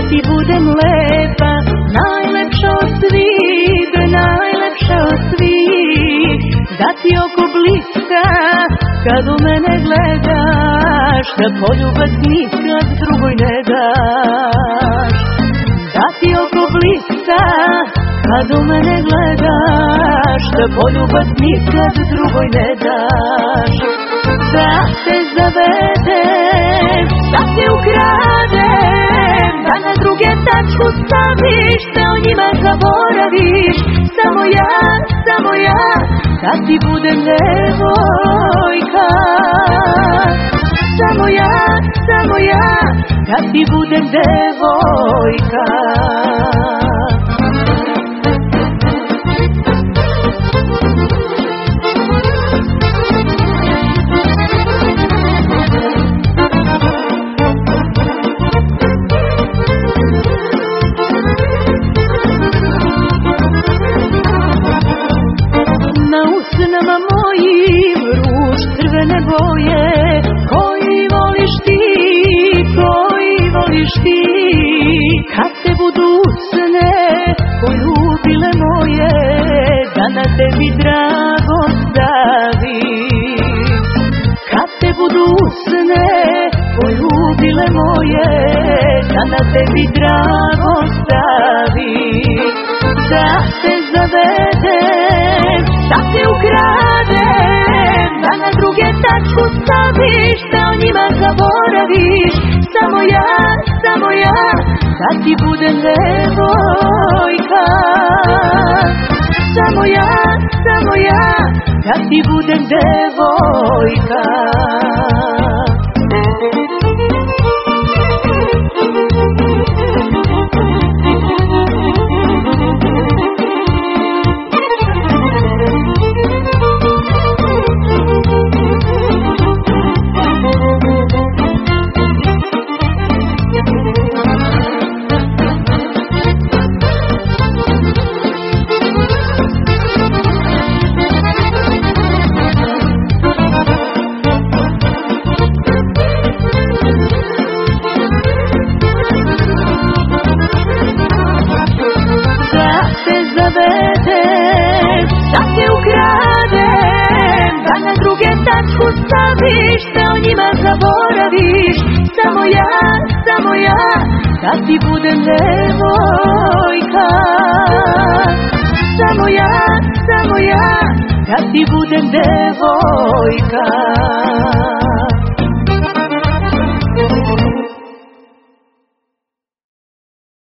ti budem lepa, najlepša od svih, najlepša od svih. Da ti oko bliska kad u mene gledaš, da poljubac nikad drugoj ne daš. Da ti oko bliska kad u mene gledaš, da poljubac nikad drugoj ne daš. Da te zavedem, da te ukradem, da na druge tačku staviš, da o njima zaboraviš. Samo ja, da ti budem devojka. Samo ja, da ti budem devojka. Na usnama mojim ruž crvene boje, koji voliš ti, kad te budu usne poljubile moje, da na tebi drago stavim. Kad te budu usne poljubile moje, da na tebi drago stavim. Da te zavedem, da te ukradem, da na druge tačku staviš, da o njima zaboraviš. Samo ja, da ti budem devojka. Samo ja, da ti budem devojka. Da te ukradem, da na druge tačku staviš, da o njima zaboraviš. Samo ja, da ti budem devojka. Samo ja, da ti budem devojka.